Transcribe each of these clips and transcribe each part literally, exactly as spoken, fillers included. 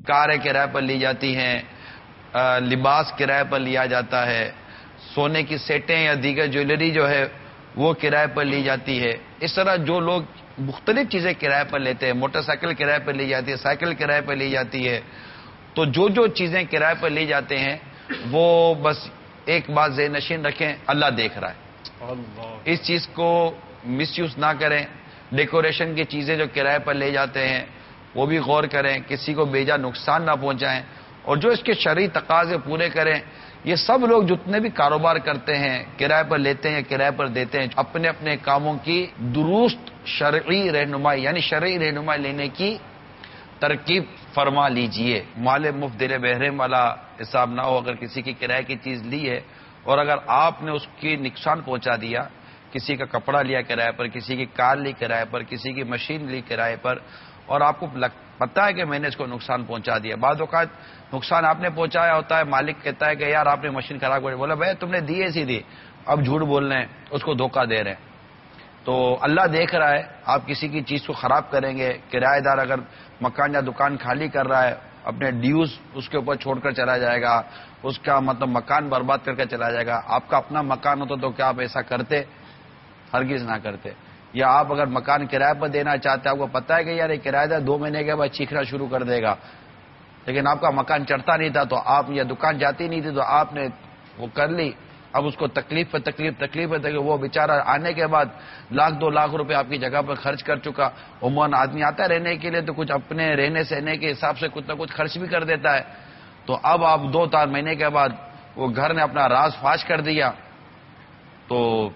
کاریں کرائے پر لی جاتی ہیں، لباس کرائے پر لیا جاتا ہے، سونے کی سیٹیں یا دیگر جویلری جو ہے وہ کرائے پر لی جاتی ہے. اس طرح جو لوگ مختلف چیزیں کرائے پر لیتے ہیں، موٹر سائیکل کرائے پر لی جاتی ہے، سائیکل کرائے پر لی جاتی ہے. تو جو جو چیزیں کرائے پر لی جاتے ہیں وہ بس ایک بات ذہن نشین رکھیں، اللہ دیکھ رہا ہے. اس چیز کو مس یوز نہ کریں. ڈیکوریشن کی چیزیں جو کرائے پر لے جاتے ہیں وہ بھی غور کریں، کسی کو بیجا نقصان نہ پہنچائیں، اور جو اس کے شرعی تقاضے پورے کریں. یہ سب لوگ جتنے بھی کاروبار کرتے ہیں، کرائے پر لیتے ہیں، کرائے پر دیتے ہیں، اپنے اپنے کاموں کی درست شرعی رہنمائی یعنی شرعی رہنمائی لینے کی ترکیب فرما لیجئے. مال مفت دل بحرم والا حساب نہ ہو. اگر کسی کی کرائے کی چیز لی ہے اور اگر آپ نے اس کی نقصان پہنچا دیا، کسی کا کپڑا لیا کرائے پر، کسی کی کار لی کرائے پر، کسی کی مشین لی کرائے پر، اور آپ کو پتہ ہے کہ میں نے اس کو نقصان پہنچا دیا. بعض اوقات نقصان آپ نے پہنچایا ہوتا ہے، مالک کہتا ہے کہ یار آپ نے مشین خراب کر، بولا بھائی تم نے دی ایسی دی، اب جھوٹ بول رہے ہیں، اس کو دھوکہ دے رہے ہیں. تو اللہ دیکھ رہا ہے. آپ کسی کی چیز کو خراب کریں گے، کرایہ دار اگر مکان یا دکان خالی کر رہا ہے، اپنے ڈیوز اس کے اوپر چھوڑ کر چلا جائے گا، اس کا مطلب مکان برباد کر کے چلا جائے گا. آپ کا اپنا مکان ہوتا تو کیا آپ ایسا کرتے؟ ہرگز نہ کرتے. یا آپ اگر مکان کرایہ پر دینا چاہتے ہیں، آپ کو پتہ ہے کہ یار یہ کرایہ دار دو مہینے کے بعد چیخنا شروع کر دے گا، لیکن آپ کا مکان چڑھتا نہیں تھا تو آپ یا دکان جاتی نہیں تھی تو آپ نے وہ کر لی. اب اس کو تکلیف پہ تکلیف تکلیف پہ تکلیف، وہ بیچارہ آنے کے بعد لاکھ دو لاکھ روپے آپ کی جگہ پر خرچ کر چکا. عموماً آدمی آتا ہے رہنے کے لیے تو کچھ اپنے رہنے سہنے کے حساب سے کچھ نہ کچھ خرچ بھی کر دیتا ہے. تو اب آپ دو چار مہینے کے بعد وہ گھر نے اپنا راز فاش کر دیا تو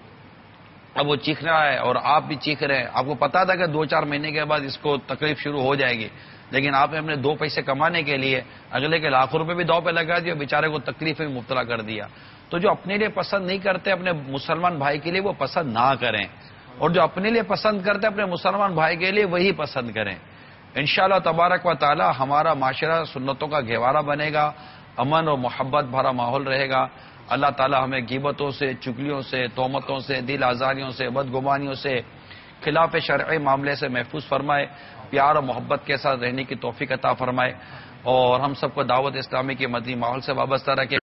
اب وہ چیخ رہا ہے اور آپ بھی چیخ رہے ہیں. آپ کو پتا تھا کہ دو چار مہینے کے بعد اس کو تکلیف شروع ہو جائے گی، لیکن آپ نے اپنے دو پیسے کمانے کے لیے اگلے کے لاکھوں روپے بھی دو پہ لگا دیا، بیچارے کو تکلیف میں مبتلا کر دیا. تو جو اپنے لیے پسند نہیں کرتے اپنے مسلمان بھائی کے لیے وہ پسند نہ کریں، اور جو اپنے لیے پسند کرتے اپنے مسلمان بھائی کے لیے وہی پسند کریں. انشاءاللہ تبارک و تعالی ہمارا معاشرہ سنتوں کا گہوارہ بنے گا، امن اور محبت بھرا ماحول رہے گا. اللہ تعالی ہمیں غیبتوں سے، چگلیوں سے، تہمتوں سے، دل آزاریوں سے، بدگمانیوں سے، خلاف شرعی معاملے سے محفوظ فرمائے. پیار اور محبت کے ساتھ رہنے کی توفیق عطا فرمائے، اور ہم سب کو دعوت اسلامی کے مدنی ماحول سے وابستہ رکھے.